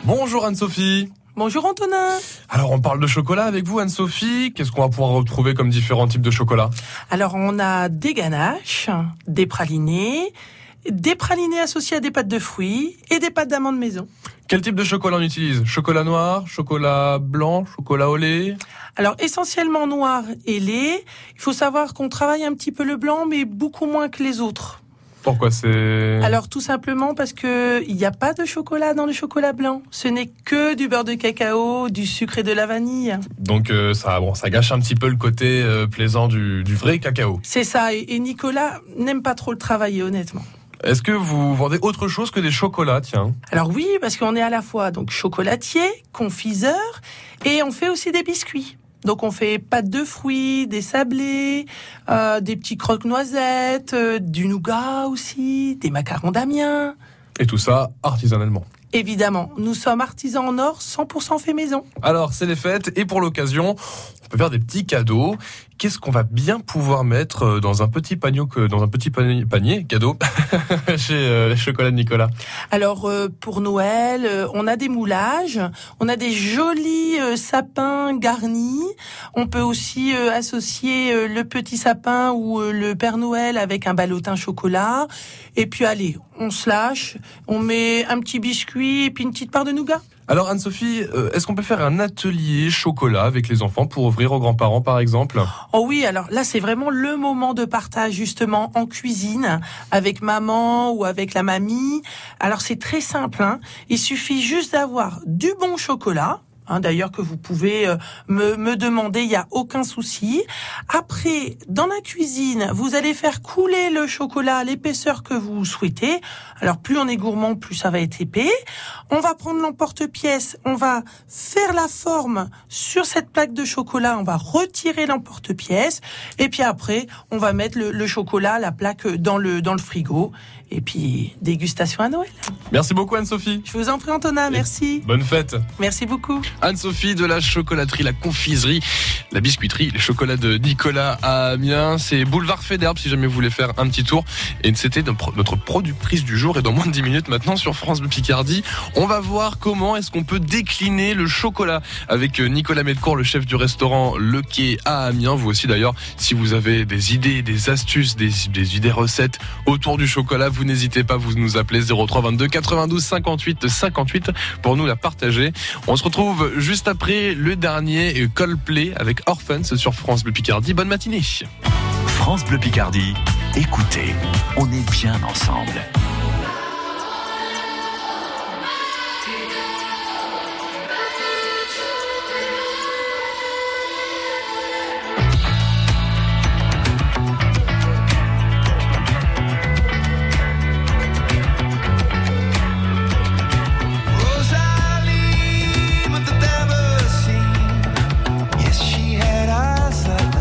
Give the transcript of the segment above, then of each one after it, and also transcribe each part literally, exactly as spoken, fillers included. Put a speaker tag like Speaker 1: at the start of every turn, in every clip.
Speaker 1: Bonjour Anne-Sophie.
Speaker 2: Bonjour Antonin.
Speaker 1: Alors on parle de chocolat avec vous Anne-Sophie. Qu'est-ce qu'on va pouvoir retrouver comme différents types de chocolat?
Speaker 2: Alors on a des ganaches, des pralinés, des pralinés associés à des pâtes de fruits et des pâtes d'amandes maison.
Speaker 1: Quel type de chocolat on utilise? Chocolat noir, chocolat blanc, chocolat au lait?
Speaker 2: Alors essentiellement noir et lait. Il faut savoir qu'on travaille un petit peu le blanc mais beaucoup moins que les autres.
Speaker 1: Pourquoi c'est...
Speaker 2: Alors tout simplement parce que il n'y a pas de chocolat dans le chocolat blanc. Ce n'est que du beurre de cacao, du sucre et de la vanille.
Speaker 1: Donc euh, ça, bon, ça gâche un petit peu le côté euh, plaisant du, du vrai cacao.
Speaker 2: C'est ça, et, et Nicolas n'aime pas trop le travailler honnêtement.
Speaker 1: Est-ce que vous vendez autre chose que des chocolats, tiens?
Speaker 2: Alors oui, parce qu'on est à la fois donc chocolatier, confiseur, et on fait aussi des biscuits. Donc on fait pâtes de fruits, des sablés, euh, des petits croque-noisettes, euh, du nougat aussi, des macarons d'Amiens.
Speaker 1: Et tout ça artisanalement.
Speaker 2: Évidemment, nous sommes artisans en or, cent pour cent fait maison.
Speaker 1: Alors c'est les fêtes et pour l'occasion, on peut faire des petits cadeaux. Qu'est-ce qu'on va bien pouvoir mettre dans un petit panier, dans un petit panier, panier cadeau chez euh, les chocolats de Nicolas?
Speaker 2: Alors euh, pour Noël, euh, on a des moulages, on a des jolis euh, sapins garnis. On peut aussi euh, associer euh, le petit sapin ou euh, le Père Noël avec un ballotin chocolat. Et puis allez, on se lâche, on met un petit biscuit et puis une petite part de nougat.
Speaker 1: Alors Anne-Sophie, euh, est-ce qu'on peut faire un atelier chocolat avec les enfants pour offrir aux grands-parents par exemple?
Speaker 2: Oh oui, alors là c'est vraiment le moment de partage justement en cuisine avec maman ou avec la mamie. Alors c'est très simple, hein. Il suffit juste d'avoir du bon chocolat. Hein, d'ailleurs que vous pouvez euh, me, me demander, il n'y a aucun souci. Après, dans la cuisine, vous allez faire couler le chocolat à l'épaisseur que vous souhaitez. Alors plus on est gourmand, plus ça va être épais. On va prendre l'emporte-pièce, on va faire la forme sur cette plaque de chocolat, on va retirer l'emporte-pièce et puis après, on va mettre le, le chocolat, la plaque dans le, dans le frigo. Et puis, dégustation à Noël.
Speaker 1: Merci beaucoup Anne-Sophie.
Speaker 2: Je vous en prie Antonin, merci.
Speaker 1: Bonne fête.
Speaker 2: Merci beaucoup.
Speaker 1: Anne-Sophie de la chocolaterie, la confiserie, la biscuiterie, les chocolats de Nicolas à Amiens. C'est boulevard Faidherbe si jamais vous voulez faire un petit tour. Et c'était notre productrice du jour. Et dans moins de dix minutes maintenant sur France Bleu Picardie, on va voir comment est-ce qu'on peut décliner le chocolat avec Nicolas Medcourt, le chef du restaurant Le Quai à Amiens. Vous aussi d'ailleurs, si vous avez des idées, des astuces, des, des idées recettes autour du chocolat, vous n'hésitez pas, vous nous appelez zéro trois vingt-deux quatre-vingt-douze cinquante-huit cinquante-huit pour nous la partager. On se retrouve juste après le dernier Coldplay avec Orphans sur France Bleu Picardie. Bonne matinée.
Speaker 3: France Bleu Picardie, écoutez, on est bien ensemble.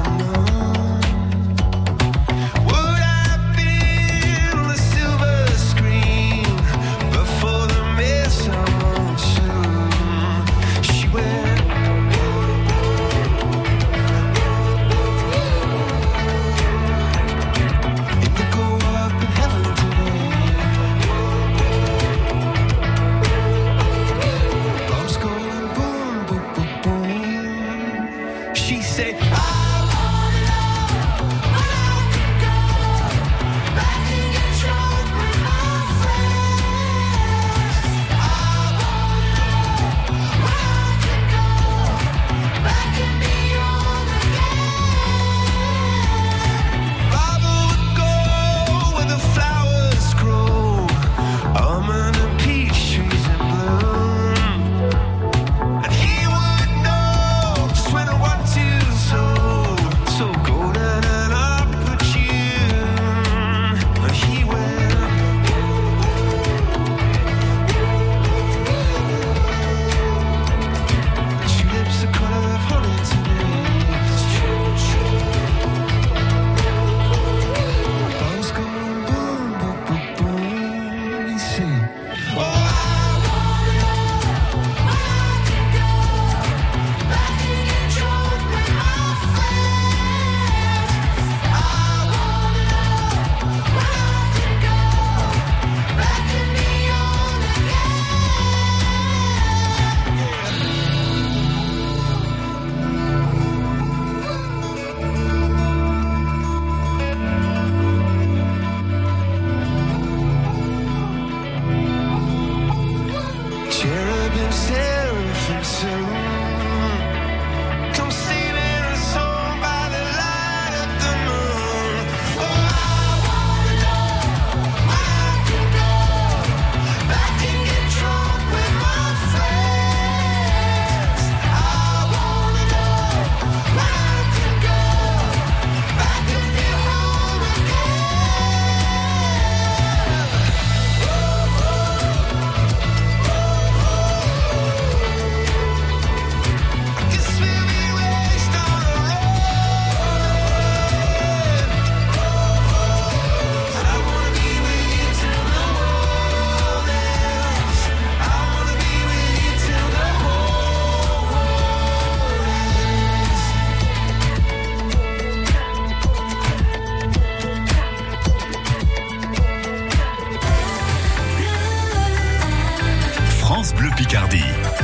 Speaker 4: Would I feel the silver
Speaker 3: Picardie.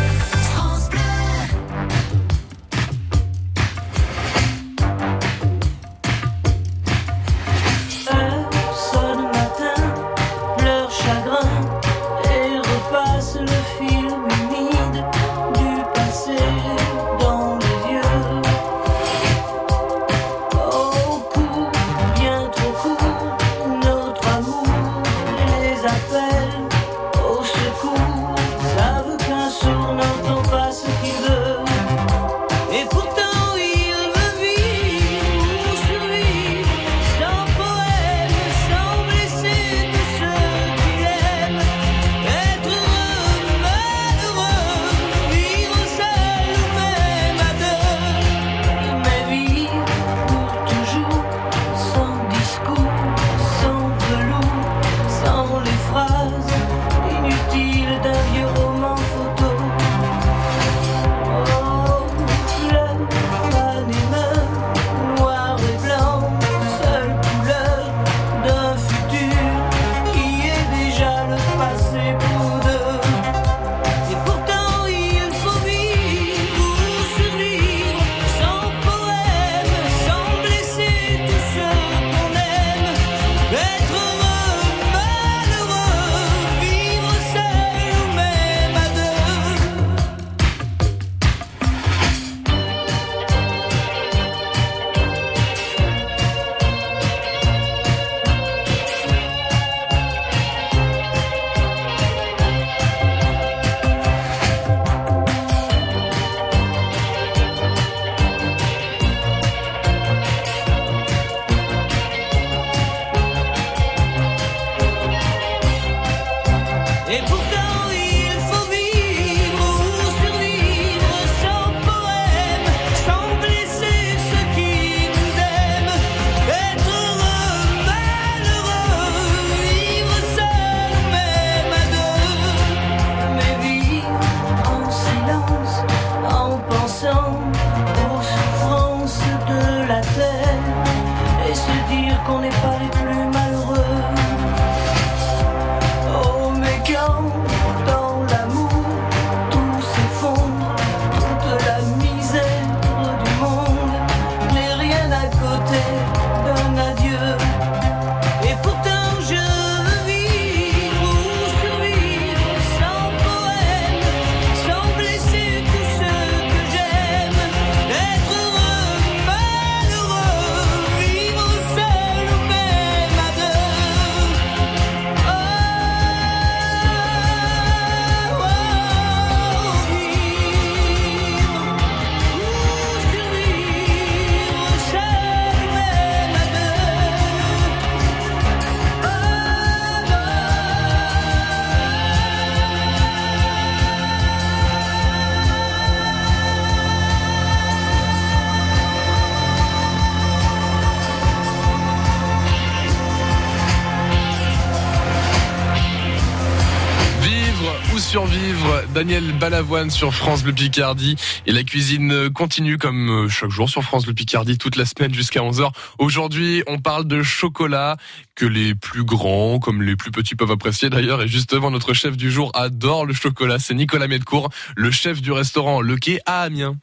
Speaker 1: Survivre, Daniel Balavoine sur France Bleu Picardie. Et la cuisine continue comme chaque jour sur France Bleu Picardie, toute la semaine jusqu'à onze heures. Aujourd'hui, on parle de chocolat que les plus grands comme les plus petits peuvent apprécier d'ailleurs. Et justement, notre chef du jour adore le chocolat. C'est Nicolas Medcourt, le chef du restaurant Le Quai à Amiens.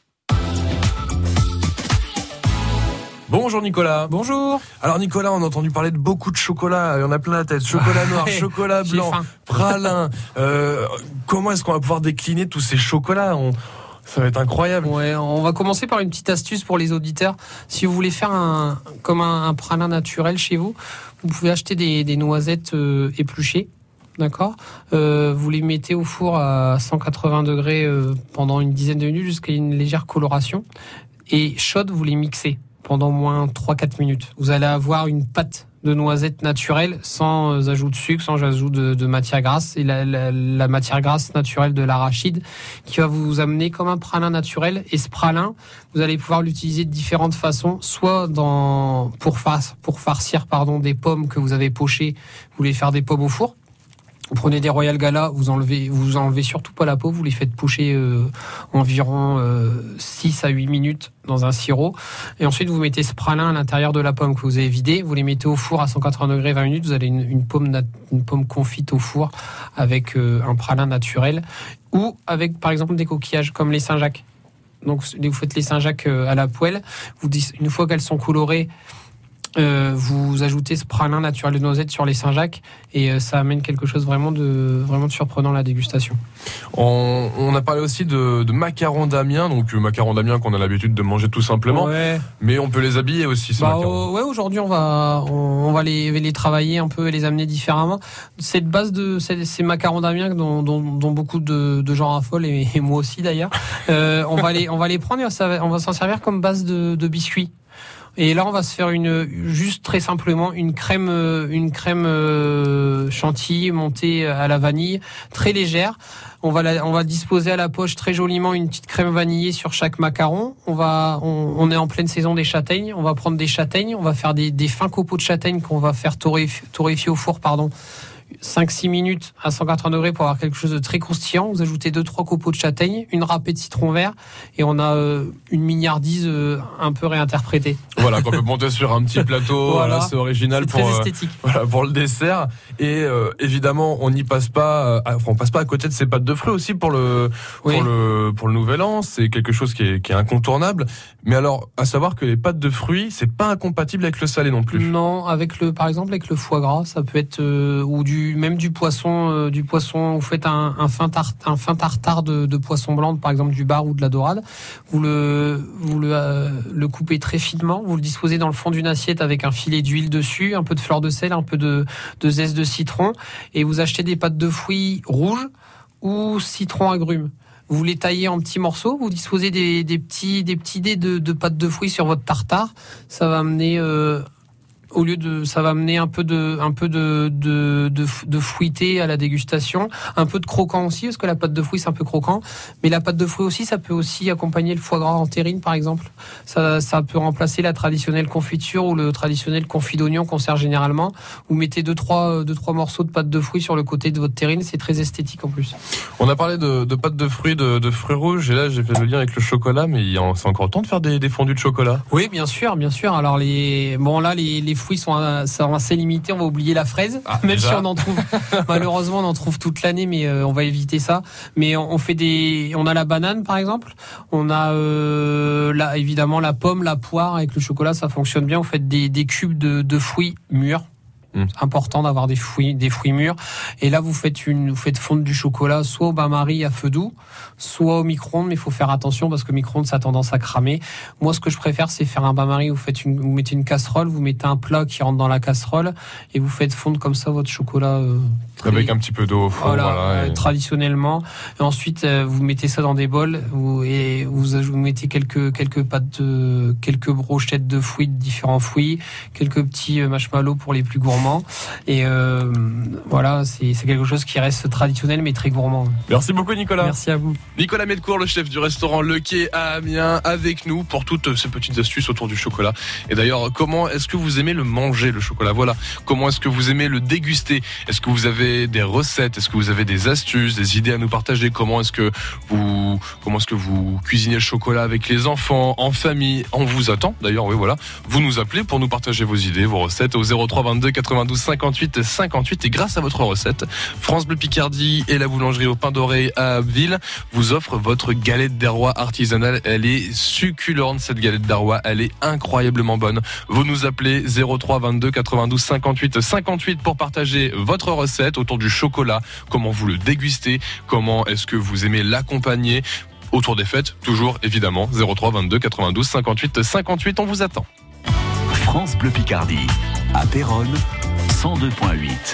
Speaker 1: Bonjour Nicolas.
Speaker 4: Bonjour.
Speaker 1: Alors Nicolas, on a entendu parler de beaucoup de chocolat. Il y en a plein la tête. Chocolat noir, ouais, chocolat blanc, pralin. Euh, comment est-ce qu'on va pouvoir décliner tous ces chocolats ? on... Ça va être incroyable.
Speaker 4: Ouais, on va commencer par une petite astuce pour les auditeurs. Si vous voulez faire un comme un, un pralin naturel chez vous, vous pouvez acheter des, des noisettes euh, épluchées. D'accord. Euh, vous les mettez au four à cent quatre-vingts degrés euh, pendant une dizaine de minutes jusqu'à une légère coloration. Et chaude, vous les mixez pendant au moins trois à quatre minutes. Vous allez avoir une pâte de noisettes naturelle sans ajout de sucre, sans ajout de, de matière grasse. Et la, la, la matière grasse naturelle de l'arachide qui va vous amener comme un pralin naturel. Et ce pralin, vous allez pouvoir l'utiliser de différentes façons, soit dans, pour, far, pour farcir pardon, des pommes que vous avez pochées, vous voulez faire des pommes au four. Vous prenez des Royal Gala, vous enlevez, vous enlevez surtout pas la peau, vous les faites pocher euh, environ euh, six à huit minutes dans un sirop. Et ensuite, vous mettez ce pralin à l'intérieur de la pomme que vous avez vidée. Vous les mettez au four à cent quatre-vingts degrés vingt minutes. Vous avez une, une, pomme, nat- une pomme confite au four avec euh, un pralin naturel. ou avec par exemple des coquillages comme les Saint-Jacques. Donc vous faites les Saint-Jacques à la poêle, vous, une fois qu'elles sont colorées, Euh, vous ajoutez ce pralin naturel de noisette sur les Saint-Jacques et euh, ça amène quelque chose vraiment de, vraiment de surprenant à la dégustation.
Speaker 1: On, on a parlé aussi de, de macarons d'Amiens, donc euh, macarons d'Amiens qu'on a l'habitude de manger tout simplement,
Speaker 4: ouais.
Speaker 1: Mais on peut les habiller aussi ces
Speaker 4: bah,
Speaker 1: macarons.
Speaker 4: Euh, ouais, aujourd'hui on va, on, on va les, les travailler un peu et les amener différemment. Cette base de ces, ces macarons d'Amiens dont, dont, dont beaucoup de, de gens raffolent et, et moi aussi d'ailleurs, euh, on va les, on va les prendre et ça va, on va s'en servir comme base de, de biscuits. Et là, on va se faire une, juste très simplement une crème, une crème euh, chantilly montée à la vanille, très légère. On va la, on va disposer à la poche très joliment une petite crème vanillée sur chaque macaron. On va, on, on est en pleine saison des châtaignes. On va prendre des châtaignes. On va faire des, des fins copeaux de châtaignes qu'on va faire torréfier, torréfier au four, pardon. cinq six minutes à cent quatre-vingts degrés pour avoir quelque chose de très croustillant. Vous ajoutez deux trois copeaux de châtaigne, une râpée de citron vert et on a euh, une mignardise euh, un peu réinterprétée.
Speaker 1: Voilà, qu'on peut monter sur un petit plateau,
Speaker 4: voilà.
Speaker 1: Là c'est original
Speaker 4: c'est
Speaker 1: pour
Speaker 4: très esthétique.
Speaker 1: Euh, voilà, pour le dessert et euh, évidemment, on n'y passe pas euh, enfin, on passe pas à côté de ces pâtes de fruits aussi pour le
Speaker 4: oui.
Speaker 1: pour le pour le nouvel an, c'est quelque chose qui est qui est incontournable. Mais alors, à savoir que les pâtes de fruits, c'est pas incompatible avec le salé non plus.
Speaker 4: Non, avec le par exemple avec le foie gras, ça peut être euh, ou du même du poisson, euh, du poisson. Vous faites un, un fin tart, un fin tartare de, de poisson blanc, par exemple du bar ou de la dorade. Vous le, vous le, euh, le coupez très finement. Vous le disposez dans le fond d'une assiette avec un filet d'huile dessus, un peu de fleur de sel, un peu de, de zeste de citron, et vous achetez des pâtes de fruits rouges ou citron agrumes. Vous les taillez en petits morceaux. Vous disposez des, des petits, des petits dés de, de pâtes de fruits sur votre tartare. Ça va amener euh, Au lieu de, ça va amener un peu de, un peu de, de, de, de fruité à la dégustation, un peu de croquant aussi, parce que la pâte de fruits c'est un peu croquant. Mais la pâte de fruits aussi, ça peut aussi accompagner le foie gras en terrine, par exemple. Ça, ça peut remplacer la traditionnelle confiture ou le traditionnel confit d'oignon qu'on sert généralement. Vous mettez deux, trois, deux, trois morceaux de pâte de fruits sur le côté de votre terrine, c'est très esthétique en plus.
Speaker 1: On a parlé de, de pâte de fruits, de, de fruits rouges, et là j'ai fait le lien avec le chocolat, mais il y a, c'est encore le temps de faire des, des fondus de chocolat.
Speaker 4: Oui, bien sûr, bien sûr. Alors les, bon là les, les fruits sont, sont assez limités. On va oublier la fraise, ah, même déjà. Si on en trouve. Malheureusement, on en trouve toute l'année, mais euh, on va éviter ça. Mais on, on fait des, on a la banane par exemple. On a euh, là évidemment la pomme, la poire avec le chocolat, ça fonctionne bien. Vous faites des, des cubes de, de fruits mûrs. Mmh. Important d'avoir des fruits, des fruits mûrs. Et là, vous faites une, vous faites fondre du chocolat, soit au bain-marie à feu doux, soit au micro-ondes, mais il faut faire attention parce que le micro-ondes, ça a tendance à cramer. Moi, ce que je préfère, c'est faire un bain-marie. Vous faites une, vous mettez une casserole, vous mettez un plat qui rentre dans la casserole et vous faites fondre comme ça votre chocolat. Euh, très...
Speaker 1: Avec un petit peu d'eau au fond,
Speaker 4: voilà,
Speaker 1: voilà
Speaker 4: et... traditionnellement. Et ensuite, euh, vous mettez ça dans des bols vous, et vous, vous mettez quelques, quelques pâtes de, quelques brochettes de fruits, de différents fruits, quelques petits marshmallows pour les plus gourmands. Et euh, voilà, c'est, c'est quelque chose qui reste traditionnel mais très gourmand.
Speaker 1: Merci beaucoup Nicolas.
Speaker 4: Merci à vous.
Speaker 1: Nicolas Medcourt, le chef du restaurant Le Quai à Amiens, avec nous pour toutes ces petites astuces autour du chocolat. Et d'ailleurs, comment est-ce que vous aimez le manger, le chocolat ? Voilà. Comment est-ce que vous aimez le déguster ? Est-ce que vous avez des recettes ? Est-ce que vous avez des astuces, des idées à nous partager ? Comment est-ce que vous, comment est-ce que vous cuisinez le chocolat avec les enfants, en famille ? On vous attend. D'ailleurs, oui, voilà. Vous nous appelez pour nous partager vos idées, vos recettes au zéro trois vingt-deux quatre-vingt-douze cinquante-huit cinquante-huit. Et grâce à votre recette, France Bleu Picardie et la boulangerie au pain d'oreille à Abbeville vous offrent votre galette des rois artisanale. Elle est succulente, cette galette des rois. Elle est incroyablement bonne. Vous nous appelez zéro trois vingt-deux quatre-vingt-douze cinquante-huit cinquante-huit pour partager votre recette autour du chocolat. Comment vous le dégustez? Comment est-ce que vous aimez l'accompagner? Autour des fêtes, toujours évidemment, zéro trois vingt-deux quatre-vingt-douze cinquante-huit cinquante-huit. On vous attend.
Speaker 3: France Bleu Picardie, à Péronne, cent deux virgule huit.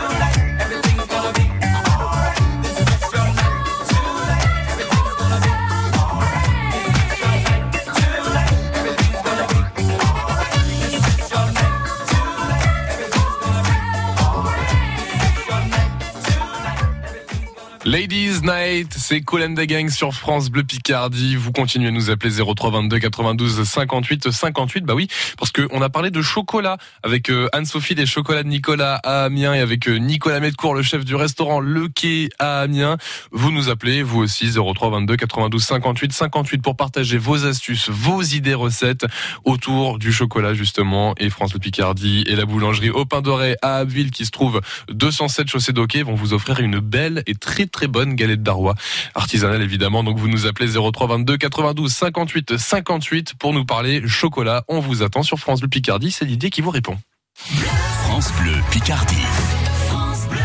Speaker 5: tonight, everything's gonna be alright. This is your night, tonight, everything's gonna be alright. This is your night, tonight, everything's gonna be alright. This is your night, tonight, everything's gonna be alright. This is your night, tonight, everything's gonna be.
Speaker 1: Ladies Night, c'est Kool and the Gang sur France Bleu Picardie. Vous continuez à nous appeler zéro trois vingt-deux quatre-vingt-douze cinquante-huit cinquante-huit. Bah oui, parce que on a parlé de chocolat avec euh, Anne-Sophie des Chocolats de Nicolas à Amiens et avec euh, Nicolas Medcourt, le chef du restaurant Le Quai à Amiens. Vous nous appelez, vous aussi, zéro trois vingt-deux quatre-vingt-douze cinquante-huit cinquante-huit pour partager vos astuces, vos idées recettes autour du chocolat justement. Et France Bleu Picardie et la boulangerie Au Pain Doré à Abbeville qui se trouve deux cent sept chaussée d'Hockey vont vous offrir une belle et très très bonne galette d'Arrois, artisanale évidemment. Donc vous nous appelez zéro trois vingt-deux quatre-vingt-douze cinquante-huit cinquante-huit pour nous parler chocolat. On vous attend sur France Bleu Picardie. C'est Didier qui vous répond.
Speaker 3: France Bleu Picardie.
Speaker 6: France Bleu.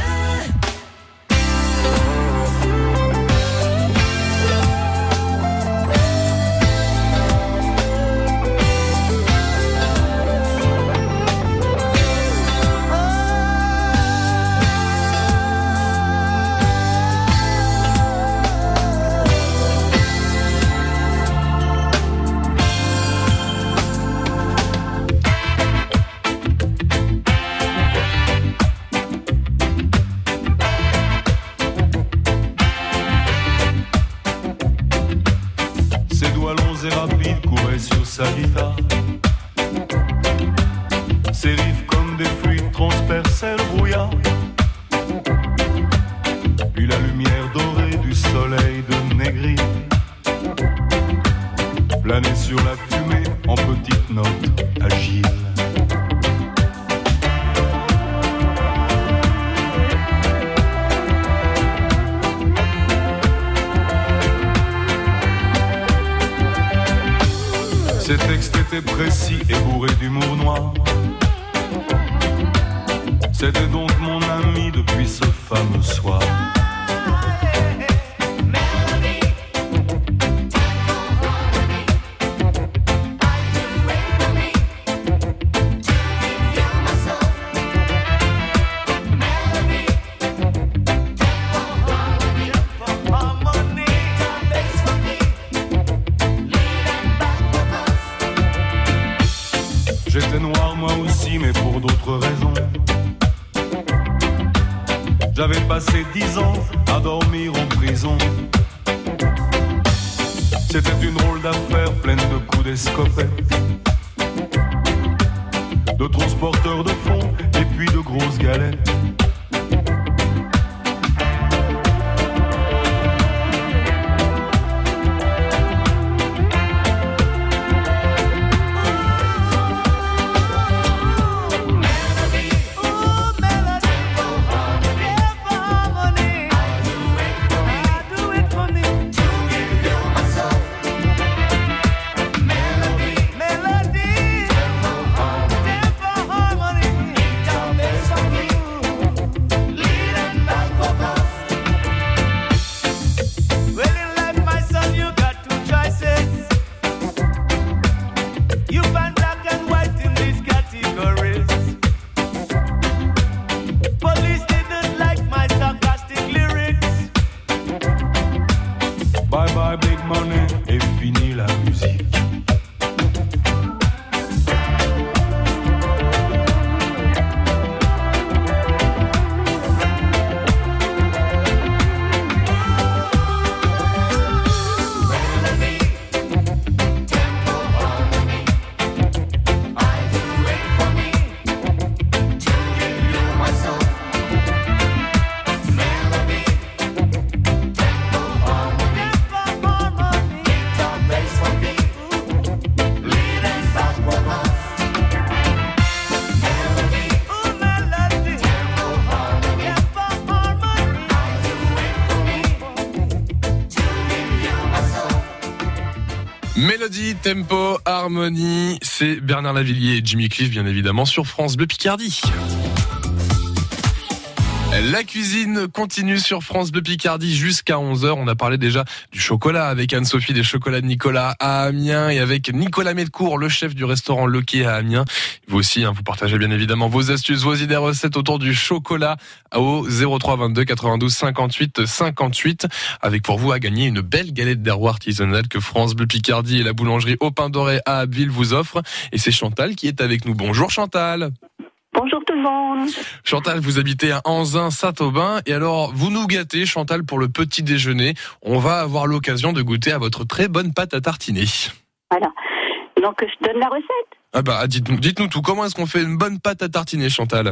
Speaker 7: Ses doigts longs et rapides couraient sur sa guitare. Ses riffs comme des fluides transperçaient le brouillard. Puis la lumière dorée du soleil de Négri planait sur la fumée en petites notes agiles. Ses textes étaient précis et bourrés d'humour noir. C'était donc mon ami depuis ce fameux soir. J'étais noir moi aussi, mais pour d'autres raisons. J'avais passé dix ans à dormir en prison. C'était une drôle d'affaire pleine de coups d'escopette, de transporteurs de fonds et puis de grosses galettes. Bye bye big money et fini la musique.
Speaker 1: Mélodie, tempo, harmonie, c'est Bernard Lavillier et Jimmy Cliff, bien évidemment, sur France Bleu Picardie. La cuisine continue sur France Bleu Picardie jusqu'à onze heures. On a parlé déjà du chocolat avec Anne-Sophie des chocolats de Nicolas à Amiens et avec Nicolas Medcourt, le chef du restaurant Loquet à Amiens. Vous aussi, hein, vous partagez bien évidemment vos astuces, vos idées recettes autour du chocolat au zéro trois vingt-deux quatre-vingt-douze cinquante-huit cinquante-huit avec pour vous à gagner une belle galette des rois artisanale que France Bleu Picardie et la boulangerie Au Pain Doré à Abbeville vous offrent. Et c'est Chantal qui est avec nous. Bonjour Chantal.
Speaker 8: Bonjour tout le monde.
Speaker 1: Chantal, vous habitez à Anzin-Saint-Aubin et alors vous nous gâtez Chantal pour le petit déjeuner. On va avoir l'occasion de goûter à votre très bonne pâte à tartiner.
Speaker 8: Voilà. Donc je donne la recette.
Speaker 1: Ah bah dites-nous, dites-nous tout. Comment est-ce qu'on fait une bonne pâte à tartiner, Chantal?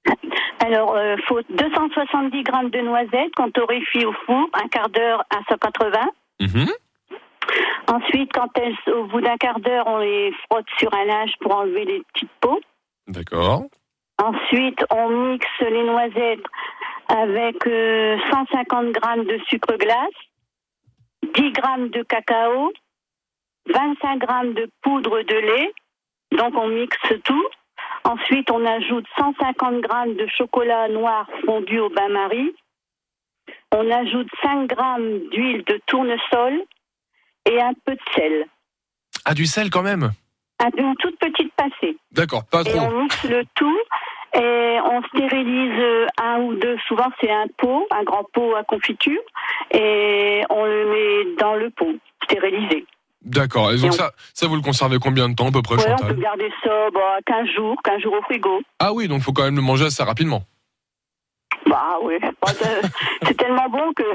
Speaker 8: Alors il euh, faut deux cent soixante-dix grammes de noisettes qu'on torréfie au four un quart d'heure à cent quatre-vingts.
Speaker 1: Mmh.
Speaker 8: Ensuite, quand elles, au bout d'un quart d'heure, on les frotte sur un linge pour enlever les petites peaux.
Speaker 1: D'accord.
Speaker 8: Ensuite, on mixe les noisettes avec euh, cent cinquante grammes de sucre glace, dix grammes de cacao, vingt-cinq grammes de poudre de lait. Donc, on mixe tout. Ensuite, on ajoute cent cinquante grammes de chocolat noir fondu au bain-marie. On ajoute cinq grammes d'huile de tournesol et un peu de sel.
Speaker 1: Ah, du sel quand même?
Speaker 8: Une toute petite pincée.
Speaker 1: D'accord, pas
Speaker 8: Et
Speaker 1: trop.
Speaker 8: on mixe le tout et on stérilise un ou deux. Souvent, c'est un pot, un grand pot à confiture, et on le met dans le pot, stérilisé.
Speaker 1: D'accord. Et donc
Speaker 8: Et on-
Speaker 1: ça, ça vous le conservez combien de temps à peu près,
Speaker 8: Ouais, on
Speaker 1: Chantal?
Speaker 8: peut garder ça bah, quinze jours, quinze jours au frigo.
Speaker 1: Ah oui, donc faut quand même le manger assez rapidement.
Speaker 8: Bah oui, Bah, c'est- c'est tellement bon que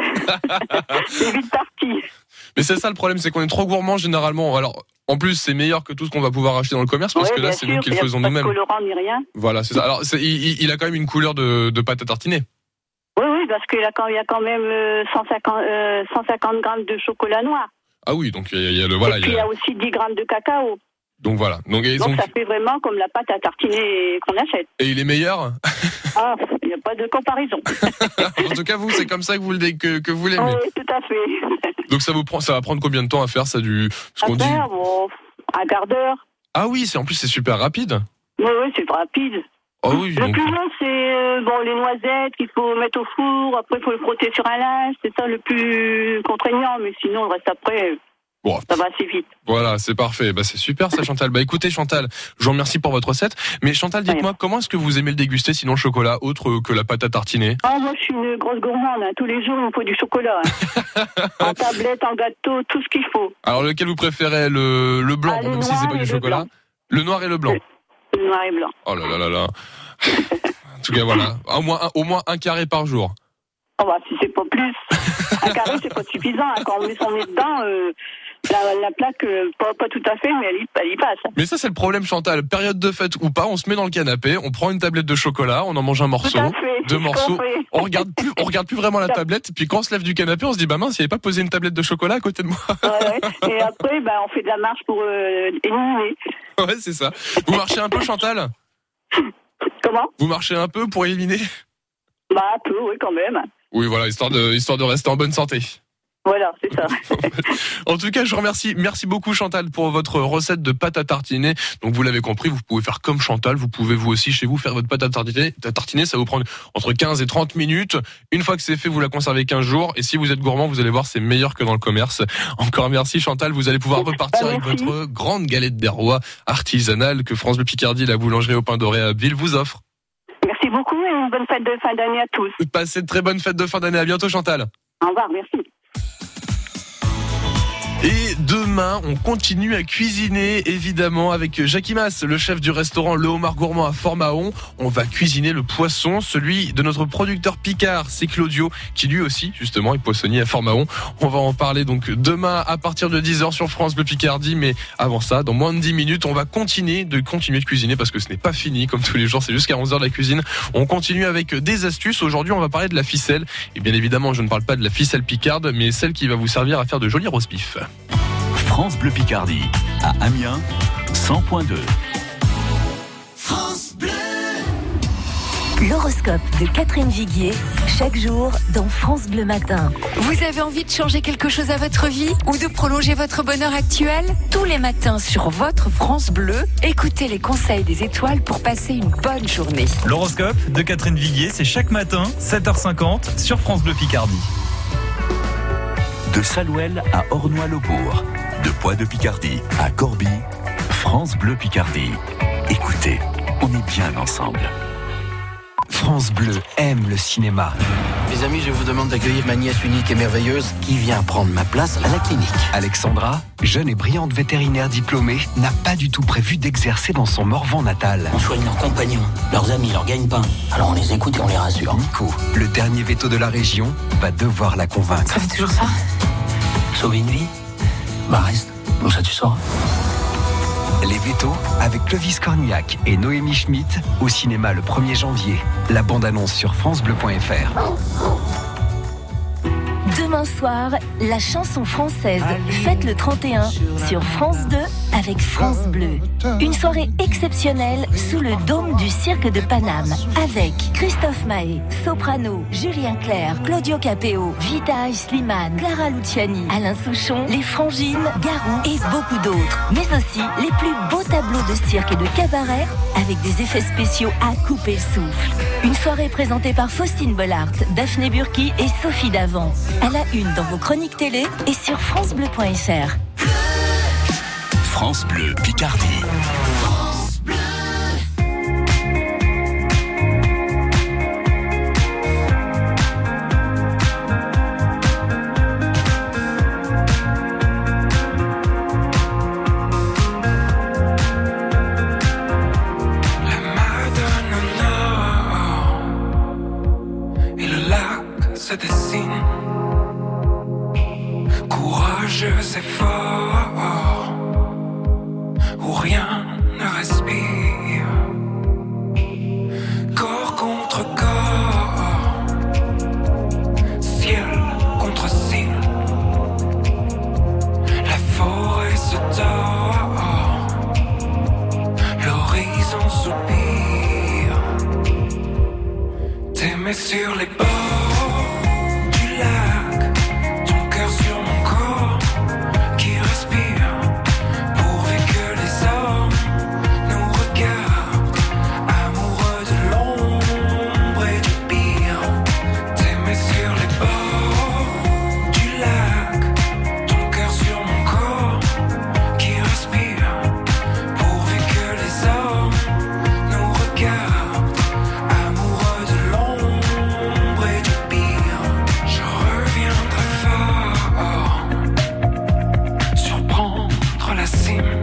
Speaker 8: c'est vite parti.
Speaker 1: Mais c'est ça le problème, c'est qu'on est trop gourmand généralement. Alors, en plus, c'est meilleur que tout ce qu'on va pouvoir acheter dans le commerce parce
Speaker 8: Ouais,
Speaker 1: que là,
Speaker 8: bien
Speaker 1: c'est
Speaker 8: sûr,
Speaker 1: nous qui le
Speaker 8: il y a
Speaker 1: faisons
Speaker 8: pas de
Speaker 1: nous-mêmes.
Speaker 8: colorant ni rien.
Speaker 1: Voilà, c'est ça. Alors, c'est- il, il a quand même une couleur de, de pâte à tartiner.
Speaker 8: Oui, oui, parce qu'il y a quand, il y a quand même euh, cent cinquante, euh, cent cinquante grammes de chocolat noir.
Speaker 1: Ah oui, donc il y a, il y a le voilà.
Speaker 8: et
Speaker 1: il
Speaker 8: puis
Speaker 1: y
Speaker 8: il y
Speaker 1: a-
Speaker 8: a aussi dix grammes de cacao.
Speaker 1: Donc voilà. Donc, et,
Speaker 8: Donc
Speaker 1: donc-
Speaker 8: ça fait vraiment comme la pâte à tartiner qu'on achète.
Speaker 1: et il est meilleur.
Speaker 8: Ah, il n'y a pas de comparaison.
Speaker 1: En tout cas, vous, c'est comme ça que vous le que, que vous l'aimez.
Speaker 8: Oui, tout à fait.
Speaker 1: Donc ça vous prend, ça va prendre combien de temps à faire ça du ce qu'on dit?
Speaker 8: Après, bon, un quart d'heure.
Speaker 1: Ah oui, c'est en plus c'est super rapide.
Speaker 8: Oui, oui, c'est rapide.
Speaker 1: Ah oui,
Speaker 8: Le
Speaker 1: donc
Speaker 8: plus long, c'est euh, bon, les noisettes qu'il faut mettre au four. Après, il faut le frotter sur un linge. C'est ça le plus contraignant. Mais sinon, le reste après,
Speaker 1: bon,
Speaker 8: ça va assez vite.
Speaker 1: voilà, c'est parfait. Bah c'est super ça, Chantal. Bah écoutez, Chantal, je vous remercie pour votre recette. Mais Chantal, dites-moi, comment est-ce que vous aimez le déguster sinon le chocolat autre que la pâte à tartiner?
Speaker 8: Ah, moi, je suis une grosse gourmande. Hein. Tous les jours, il me faut du chocolat. Hein. En tablette, en gâteau, tout ce qu'il faut.
Speaker 1: Alors lequel vous préférez, le le blanc,
Speaker 8: Ah, le
Speaker 1: même si c'est
Speaker 8: noir
Speaker 1: pas
Speaker 8: et
Speaker 1: du
Speaker 8: le
Speaker 1: chocolat?
Speaker 8: blanc.
Speaker 1: Le noir et le blanc.
Speaker 8: Le noir et blanc.
Speaker 1: Oh là là là là. En tout cas, voilà, au moins un, au moins un carré par jour.
Speaker 8: Oh, bah, si c'est pas plus. Un carré, c'est pas suffisant. Hein. Quand on met son nez dedans, euh, la, la plaque, euh, pas, pas tout à fait, mais elle y, elle y passe.
Speaker 1: Mais ça, c'est le problème, Chantal. Période de fête ou pas, on se met dans le canapé, on prend une tablette de chocolat, on en mange un morceau,
Speaker 8: Tout à fait.
Speaker 1: deux
Speaker 8: j'ai
Speaker 1: morceaux.
Speaker 8: compris.
Speaker 1: On regarde plus, on regarde plus vraiment la tablette. Puis quand on se lève du canapé, on se dit bah mince, il n'y avait pas posé une tablette de chocolat à côté de moi.
Speaker 8: Ouais, ouais. Et après, bah, on fait de la marche pour euh, éliminer.
Speaker 1: Ouais, c'est ça. Vous marchez un peu, Chantal?
Speaker 8: Comment?
Speaker 1: Vous marchez un peu pour éliminer?
Speaker 8: Bah, un peu, oui, quand même.
Speaker 1: Oui, voilà, histoire de, histoire de rester en bonne santé.
Speaker 8: Voilà, c'est ça.
Speaker 1: En tout cas, je vous remercie. Merci beaucoup, Chantal, pour votre recette de pâte à tartiner. Donc, vous l'avez compris, vous pouvez faire comme Chantal. Vous pouvez, vous aussi, chez vous, faire votre pâte à tartiner. À tartiner, ça va vous prendre entre quinze et trente minutes. Une fois que c'est fait, vous la conservez quinze jours. Et si vous êtes gourmand, vous allez voir, c'est meilleur que dans le commerce. Encore merci, Chantal. Vous allez pouvoir repartir
Speaker 8: Bah,
Speaker 1: avec
Speaker 8: merci.
Speaker 1: votre grande galette des rois artisanale que France Bleu Picardie, la boulangerie au pain doré à Abbeville, vous offre.
Speaker 8: Merci beaucoup et une bonne fête de fin d'année à tous.
Speaker 1: Passez de très bonnes fêtes de fin d'année. À bientôt, Chantal.
Speaker 8: Au revoir, merci.
Speaker 1: Et demain, on continue à cuisiner, évidemment, avec Jackie Mas, le chef du restaurant Le Homard Gourmand à Fort-Mahon. On va cuisiner le poisson, celui de notre producteur Picard, c'est Claudio, qui lui aussi, justement, est poissonnier à Fort-Mahon. On va en parler donc demain à partir de dix heures sur France Bleu Picardie. Mais avant ça, dans moins de dix minutes, on va continuer de continuer de cuisiner parce que ce n'est pas fini comme tous les jours, c'est jusqu'à onze heures la cuisine. On continue avec des astuces. Aujourd'hui, on va parler de la ficelle. Et bien évidemment, je ne parle pas de la ficelle picarde, mais celle qui va vous servir à faire de jolis roast-beef.
Speaker 3: France Bleu Picardie, à Amiens, cent point deux.
Speaker 6: France Bleu.
Speaker 9: L'horoscope de Catherine Viguier, chaque jour dans France Bleu Matin.
Speaker 10: Vous avez envie de changer quelque chose à votre vie ou de prolonger votre bonheur actuel? Tous les matins sur votre France Bleu, écoutez les conseils des étoiles pour passer une bonne journée.
Speaker 11: L'horoscope de Catherine Viguier, c'est chaque matin, sept heures cinquante, sur France Bleu Picardie.
Speaker 3: De Salouel à Ornois-le-Bourg, de Poix-de-Picardie à Corbie, France Bleu Picardie. Écoutez, on est bien ensemble.
Speaker 12: France Bleu aime le cinéma.
Speaker 13: Mes amis, je vous demande d'accueillir ma nièce unique et merveilleuse qui vient prendre ma place à la clinique.
Speaker 12: Alexandra, jeune et brillante vétérinaire diplômée, n'a pas du tout prévu d'exercer dans son Morvan natal.
Speaker 14: On soigne leurs compagnons, leurs amis, leurs gagne-pain. Alors on les écoute et on les rassure.
Speaker 12: Nico, le dernier veto de la région, va devoir la convaincre.
Speaker 14: Ça fait toujours ça? Sauver une vie? Bah reste, comme ça tu sauras.
Speaker 12: Les vétos avec Clovis Cornillac et Noémie Schmitt au cinéma le premier janvier. La bande-annonce sur francebleu point f r.
Speaker 9: Demain soir, la chanson française Fête le trente et un sur France deux avec France Bleu. Une soirée exceptionnelle sous le dôme du Cirque de Paname avec Christophe Mahé, Soprano, Julien Clerc, Claudio Capéo, Vita Slimane, Clara Luciani, Alain Souchon, Les Frangines, Garou et beaucoup d'autres. Mais aussi les plus beaux tableaux de cirque et de cabaret avec des effets spéciaux à couper le souffle. Une soirée présentée par Faustine Bollard, Daphné Burki et Sophie Davant. À la une dans vos chroniques télé et sur francebleu point f r.
Speaker 3: France Bleu Picardie.
Speaker 6: France Bleu.
Speaker 5: La Madone en or et le lac se dessine. Courageux et fort, où rien ne respire. Corps contre corps, ciel contre ciel. La forêt se tord, l'horizon soupire. T'aimer sur les bords du lac, ton cœur sur mon corps qui respire, pourvu que les hommes nous regardent, amoureux de l'ombre et du pire. T'aimer sur les bords du lac, ton cœur sur mon corps qui respire, pourvu que les hommes nous regardent, amoureux de l'ombre et du pire. Je reviendrai fort, surprendre la cime.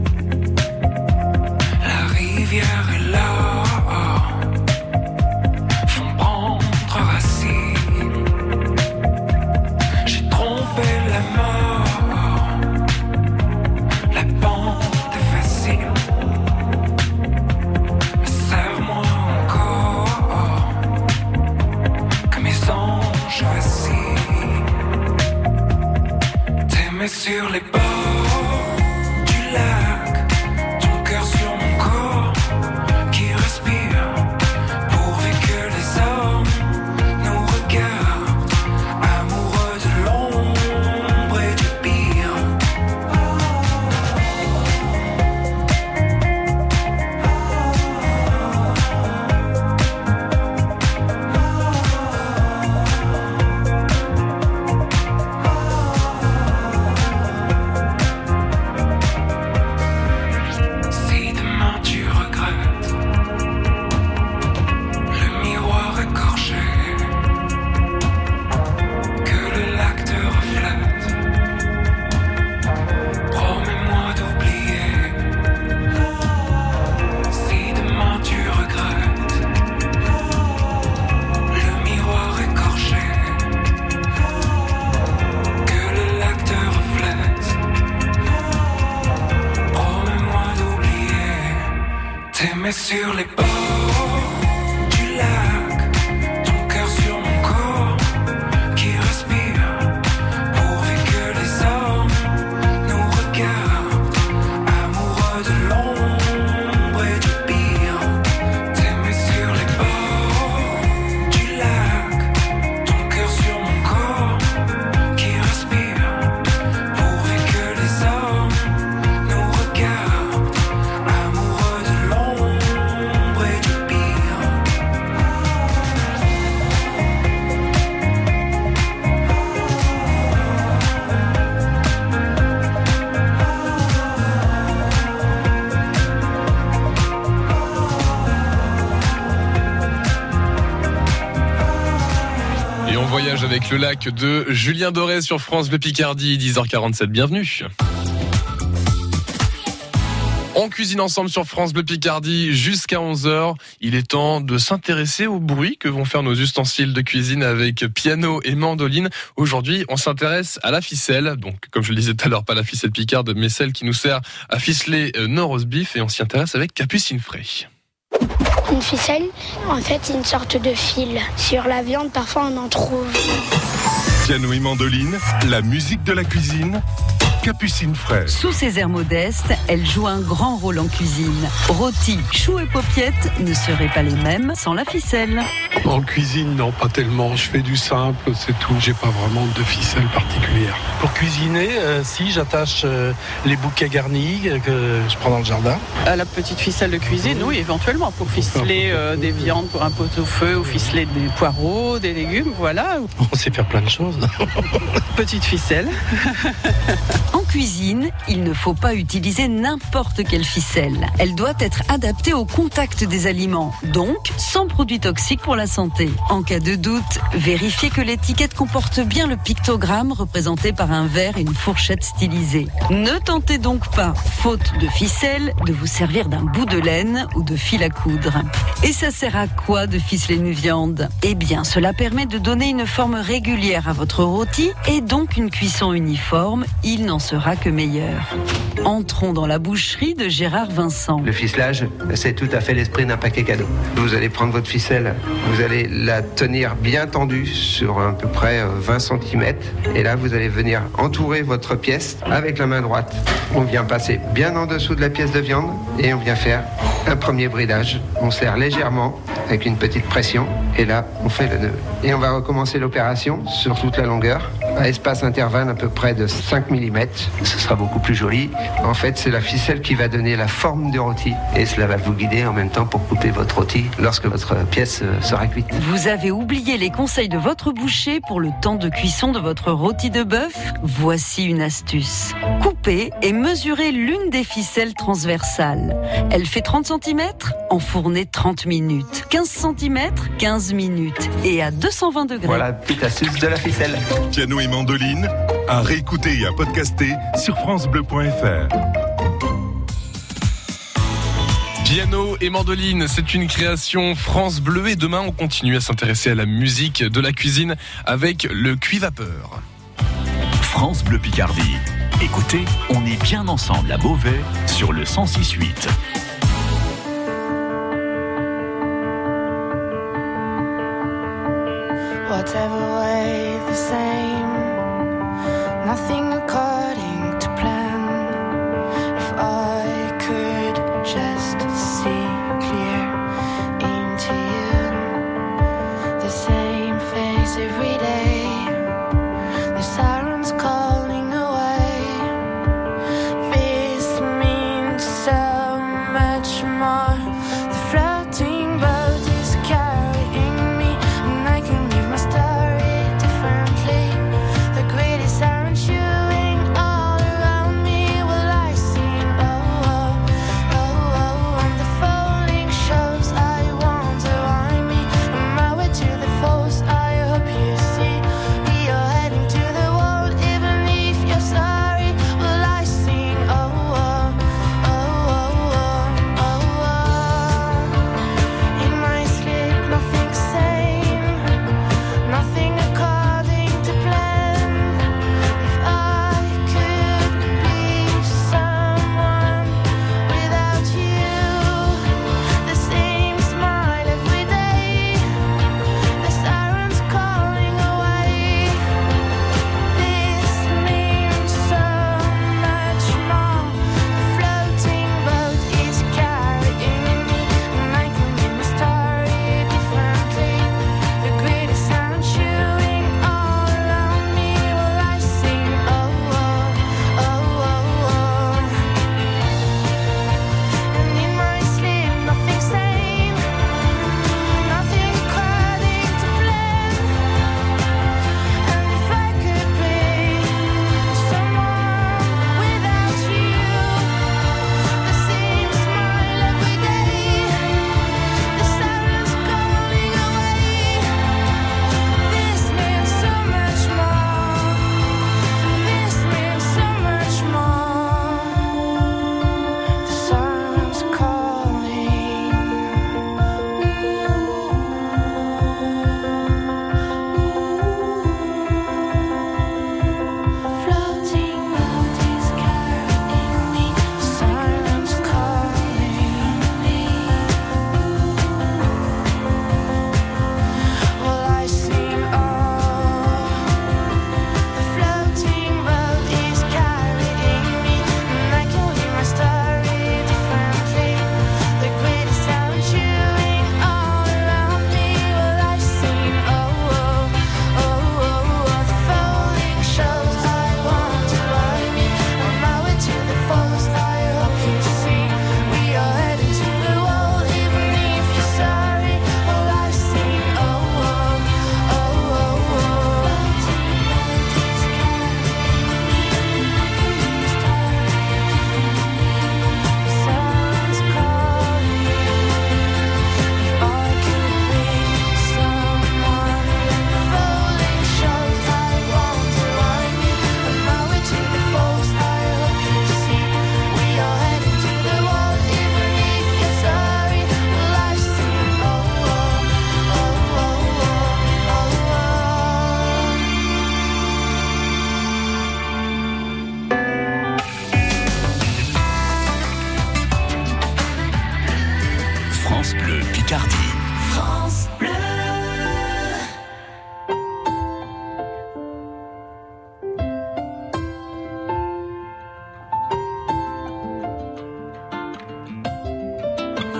Speaker 5: La rivière et l'or font prendre racine. J'ai trompé la mort, la pente est facile. Mais serre-moi encore, que mes anges vacillent. T'aimer sur les bords du lac, ton cœur sur mon corps qui respire, pourvu que les hommes nous regardent, amoureux de l'ombre et du pire. les bords du lac, ton cœur sur mon corps qui respire, pourvu que les hommes nous regardent, amoureux de l'ombre et du pire. T'aimer sur les bords du lac, ton cœur sur mon corps qui respire, pourvu que les hommes nous regardent, amoureux de l'ombre et du pire.
Speaker 1: Et on voyage avec le lac de Julien Doré sur France Bleu Picardie, dix heures quarante-sept, bienvenue. On cuisine ensemble sur France Bleu Picardie jusqu'à onze heures. Il est temps de s'intéresser au bruit que vont faire nos ustensiles de cuisine avec piano et mandoline. Aujourd'hui, on s'intéresse à la ficelle. Donc, comme je le disais tout à l'heure, pas la ficelle picarde, mais celle qui nous sert à ficeler nos roast beef. Et on s'y intéresse avec Capucine Frey.
Speaker 15: Une ficelle, en fait, c'est une sorte de fil. Sur la viande, parfois, on en trouve.
Speaker 16: Piano et mandoline, la musique de la cuisine. Capucine Frey.
Speaker 17: Sous ses airs modestes, elle joue un grand rôle en cuisine. Rôti, choux et paupiettes ne seraient pas les mêmes sans la ficelle.
Speaker 18: En cuisine, non, pas tellement. Je fais du simple, c'est tout. J'ai pas vraiment de ficelle particulière.
Speaker 13: Pour cuisiner, euh, si j'attache euh, les bouquets garnis euh, que je prends dans le jardin.
Speaker 19: À la petite ficelle de cuisine, oui, éventuellement, pour ficeler euh, des viandes pour un pot-au-feu ou ficeler des poireaux, des légumes, voilà.
Speaker 13: On sait faire plein de choses.
Speaker 19: Petite ficelle.
Speaker 17: En cuisine, il ne faut pas utiliser n'importe quelle ficelle. Elle doit être adaptée au contact des aliments, donc sans produits toxiques pour la santé. En cas de doute, vérifiez que l'étiquette comporte bien le pictogramme représenté par un verre et une fourchette stylisée. Ne tentez donc pas, faute de ficelle, de vous servir d'un bout de laine ou de fil à coudre. Et ça sert à quoi de ficeler une viande ? Eh bien, cela permet de donner une forme régulière à votre rôti et donc une cuisson uniforme. Il n'en sera que meilleur. Entrons dans la boucherie de Gérard Vincent.
Speaker 20: Le ficelage, c'est tout à fait l'esprit d'un paquet cadeau. Vous allez prendre votre ficelle, vous allez la tenir bien tendue sur à peu près vingt centimètres. Et là, vous allez venir entourer votre pièce avec la main droite. On vient passer bien en dessous de la pièce de viande et on vient faire un premier bridage. On serre légèrement avec une petite pression et là, on fait le nœud. Et on va recommencer l'opération sur toute la longueur, à espace intervalle à peu près de cinq millimètres. Ce sera beaucoup plus joli. En fait, c'est la ficelle qui va donner la forme du rôti et cela va vous guider en même temps pour couper votre rôti lorsque votre pièce sera cuite.
Speaker 17: Vous avez oublié les conseils de votre boucher pour le temps de cuisson de votre rôti de bœuf ? Voici une astuce. Coupez et mesurez l'une des ficelles transversales. Elle fait trente centimètres, enfournez trente minutes. quinze centimètres, quinze minutes. Et à deux cent vingt degrés.
Speaker 20: Voilà, petite astuce de la ficelle.
Speaker 16: Piano et mandoline, à réécouter et à podcaster sur francebleu point fr.
Speaker 1: Piano et mandoline, c'est une création France Bleu et demain on continue à s'intéresser à la musique de la cuisine avec le cuit-vapeur.
Speaker 3: France Bleu Picardie. Écoutez, on est bien ensemble à Beauvais sur le cent six virgule huit.
Speaker 21: Whatever way the same, nothing according to plan. If I could just see clear into you, the same face every day, the sirens calling away. This means so much more. The floating boat is carrying me, and I can live my story differently. The grid is aren't chewing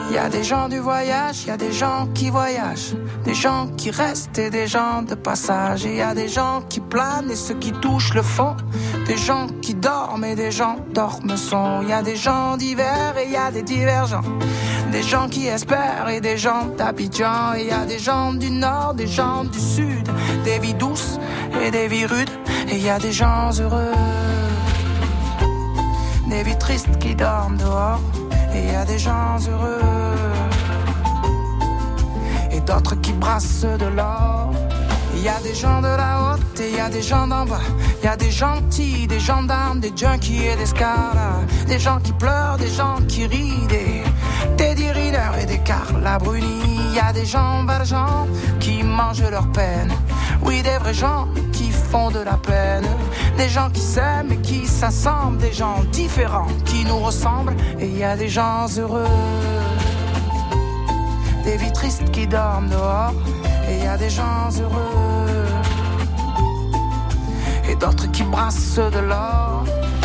Speaker 2: Il y a des gens du voyage, il y a des gens qui voyagent, des gens qui restent et des gens de passage. Et il y a des gens qui planent et ceux qui touchent le fond, des gens qui dorment et des gens dorment son. Il y a des gens divers et il y a des divergents, des gens qui espèrent et des gens d'Abidjan. Et il y a des gens du nord, des gens du sud, des vies douces et des vies rudes. Et il y a des gens heureux, des vies tristes qui dorment dehors. Et il y a des gens heureux et d'autres qui brassent de l'or. Il y a des gens de la haute et il y a des gens d'en bas. Il y a des gentils, des gendarmes, des junkies et des scars. Des gens qui pleurent, des gens qui rient, des Teddy Riner et des Carla Bruni. Il y a des gens valjean qui mangent leur peine. Oui, des vrais gens qui font de la peine. Des gens qui s'aiment et qui s'assemblent. Des gens différents qui nous ressemblent. Et il y a des gens heureux, des vies tristes qui dorment dehors. Et il y a des gens heureux et d'autres qui brassent de l'or.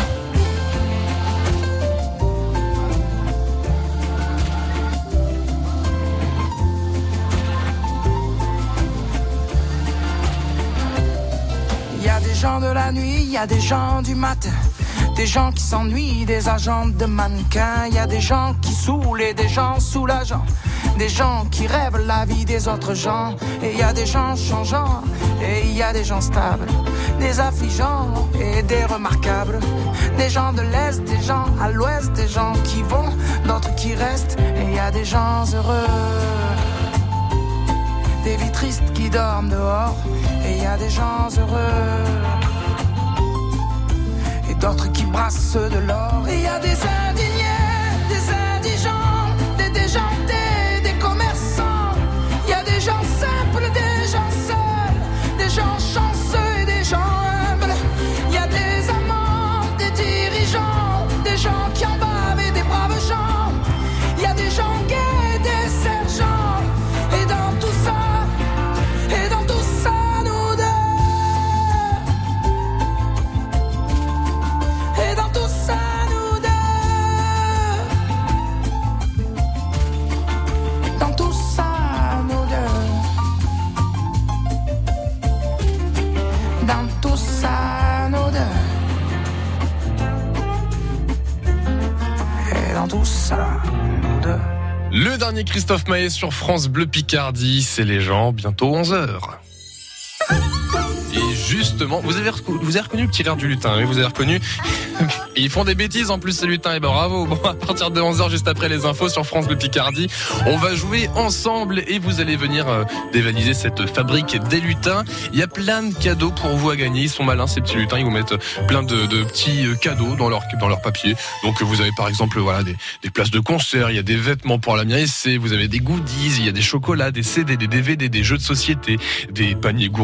Speaker 2: Il y a des gens de la nuit, il y a des gens du matin, des gens qui s'ennuient, des agents de mannequins. Il y a des gens qui saoulent et des gens soulageants, des gens qui rêvent la vie des autres gens. Et il y a des gens changeants et il y a des gens stables, des affligeants et des remarquables, des gens de l'Est, des gens à l'Ouest, des gens qui vont, d'autres qui restent. Et il y a des gens heureux, des vies tristes qui dorment dehors. Et il y a des gens heureux et d'autres qui brassent de l'or. Et il y a des indignés, des indigents, des déjantés, des commerçants. Il y a des gens simples, des gens seuls, des gens chanceux et des gens humbles. Il y a des amants, des dirigeants, des gens qui en bavent et des braves gens. Il y a des gens gays, des sergents. Et dans tout ça, et dans tout ça, nous deux. Et dans tout ça, nous deux. Dans tout ça, nous deux. Dans tout ça, nous deux. Et dans tout ça, nous deux.
Speaker 1: Le dernier Christophe Maé sur France Bleu Picardie, c'est les gens, bientôt onze heures. Et justement, vous avez, reco- vous avez reconnu le petit air du lutin, oui, vous avez reconnu. Et ils font des bêtises en plus ces lutins, et ben bravo. Bon, à partir de onze heures, juste après les infos sur France Bleu Picardie, on va jouer ensemble et vous allez venir euh, dévaliser cette fabrique des lutins. Il y a plein de cadeaux pour vous à gagner, ils sont malins ces petits lutins, ils vous mettent plein de, de petits cadeaux dans leur, dans leur papier. Donc vous avez par exemple voilà des, des places de concert, il y a des vêtements pour la mienne essai, vous avez des goodies, il y a des chocolats, des C D, des D V D, des jeux de société, des paniers gourmands.